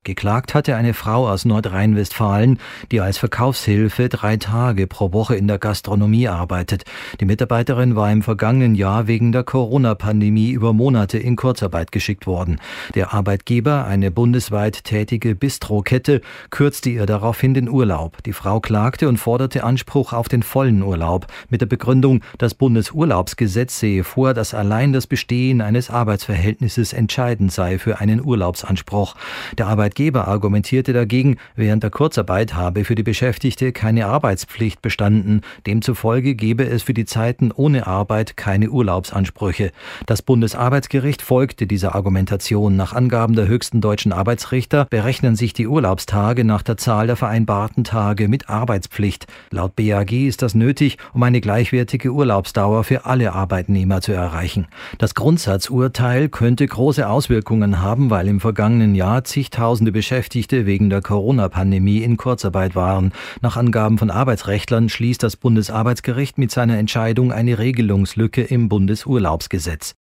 Geklagt hatte eine Frau aus Nordrhein-Westfalen, die als Verkaufshilfe 3 Tage pro Woche in der Gastronomie arbeitet. Die Mitarbeiterin war im vergangenen Jahr wegen der Corona-Pandemie über Monate in Kurzarbeit geschickt worden. Der Arbeitgeber, eine bundesweit tätige Bistrokette, kürzte ihr daraufhin den Urlaub. Die Frau klagte und forderte Anspruch auf den vollen Urlaub mit der Begründung, das Bundesurlaubsgesetz sehe vor, dass allein das Bestehen eines Arbeitsverhältnisses entscheidend sei für einen Urlaubsanspruch. Der Arbeitgeber argumentierte dagegen, während der Kurzarbeit habe für die Beschäftigte keine Arbeitspflicht bestanden. Demzufolge gebe es für die Zeiten ohne Arbeit keine Urlaubsansprüche. Das Bundesarbeitsgericht folgte dieser Argumentation. Nach Angaben der höchsten deutschen Arbeitsrichter berechnen sich die Urlaubstage nach der Zahl der vereinbarten Tage mit Arbeitspflicht. Laut BAG ist das nötig, um eine gleichwertige Urlaubsdauer für alle Arbeitnehmer zu erreichen. Das Grundsatzurteil könnte große Auswirkungen haben, weil im vergangenen Jahr zigtausende Beschäftigte wegen der Corona-Pandemie in Kurzarbeit waren. Nach Angaben von Arbeitsrechtlern schließt das Bundesarbeitsgericht mit seiner Entscheidung eine Regelungslücke im Bundesurlaubsgesetz.